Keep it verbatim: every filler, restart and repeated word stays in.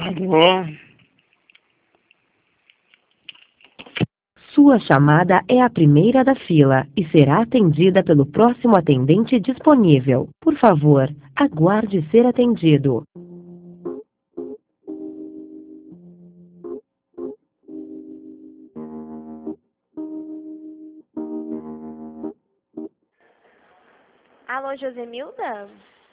Alô? Sua chamada é a primeira da fila e será atendida pelo próximo atendente disponível. Por favor, aguarde ser atendido. Alô, Josemilda?